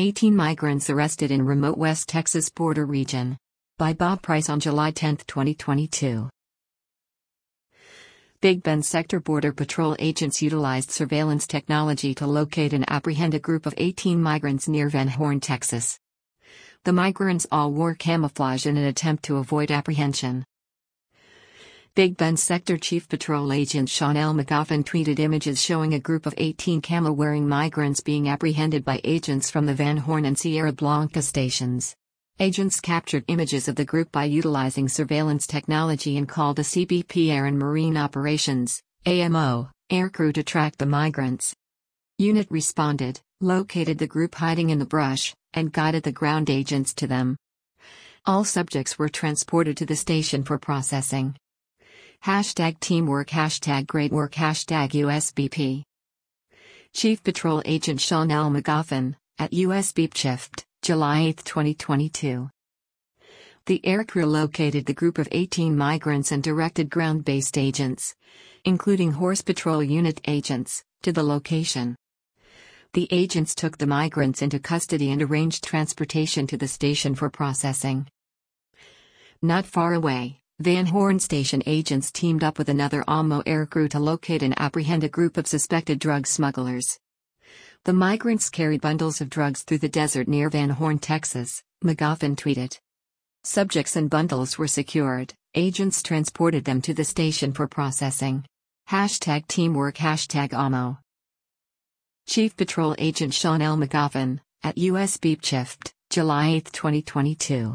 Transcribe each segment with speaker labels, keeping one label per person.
Speaker 1: 18 migrants arrested in remote West Texas border region. By Bob Price on July 10, 2022. Big Bend Sector Border Patrol agents utilized surveillance technology to locate and apprehend a group of 18 migrants near Van Horn, Texas. The migrants all wore camouflage in an attempt to avoid apprehension. Big Bend Sector Chief Patrol Agent Sean L. McGoffin tweeted images showing a group of 18 camo-wearing migrants being apprehended by agents from the Van Horn and Sierra Blanca stations. Agents captured images of the group by utilizing surveillance technology and called a CBP Air and Marine Operations (AMO) aircrew to track the migrants. Unit responded, located the group hiding in the brush, and guided the ground agents to them. All subjects were transported to the station for processing. #teamwork, #great work, #USBP. Chief Patrol Agent Sean L. McGoffin, at USBP Shift, July 8, 2022. The aircrew located the group of 18 migrants and directed ground-based agents, including Horse Patrol Unit agents, to the location. The agents took the migrants into custody and arranged transportation to the station for processing. Not far away, Van Horn Station agents teamed up with another AMO aircrew to locate and apprehend a group of suspected drug smugglers. The migrants carried bundles of drugs through the desert near Van Horn, Texas, McGoffin tweeted. Subjects and bundles were secured, agents transported them to the station for processing. #teamwork, #AMO. Chief Patrol Agent Sean L. McGoffin, at USBP Shift, July 8, 2022.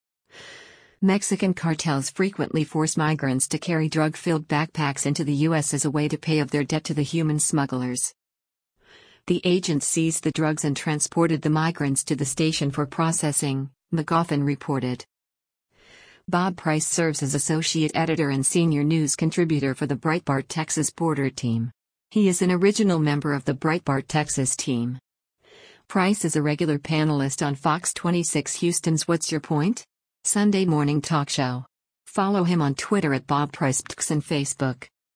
Speaker 1: Mexican cartels frequently force migrants to carry drug-filled backpacks into the U.S. as a way to pay off their debt to the human smugglers. The agents seized the drugs and transported the migrants to the station for processing, McGoffin reported. Bob Price serves as associate editor and senior news contributor for the Breitbart Texas Border Team. He is an original member of the Breitbart Texas team. Price is a regular panelist on Fox 26 Houston's What's Your Point? Sunday morning talk show. Follow him on Twitter at Bob Price and Facebook.